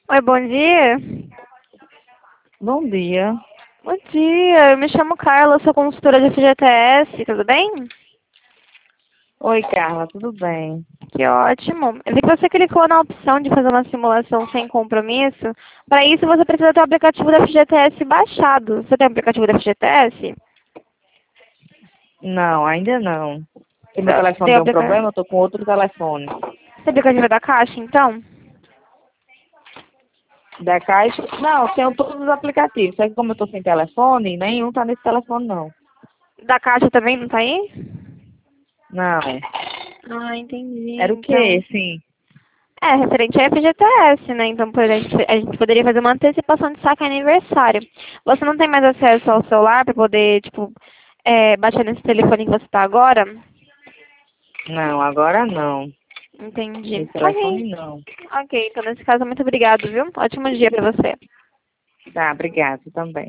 Oi, bom dia. Bom dia. Bom dia, eu me chamo Carla, sou consultora de FGTS, tudo bem? Oi, Carla, tudo bem? Que ótimo. Eu vi que você clicou na opção de fazer uma simulação sem compromisso. Para isso, você precisa ter o aplicativo da FGTS baixado. Você tem o aplicativo da FGTS? Não, ainda não. Porque meu Você telefone tem o deu um problema, eu tô com outro telefone. aplicativo da Caixa, então? Da Caixa? Não, tenho todos os aplicativos. Só que como eu tô sem telefone, nenhum tá nesse telefone, não. Da Caixa também não tá aí? Não. Ah, entendi, Era o então. quê, sim? É, referente a FGTS, né? Então, a gente poderia fazer uma antecipação de saque aniversário. Você não tem mais acesso ao celular para poder, tipo, baixar nesse telefone que você está agora? Não, agora não. Entendi. Esse Ok, telefone não. ok. Então, nesse caso, muito obrigado, viu? Ótimo dia para você. Tá, obrigada também.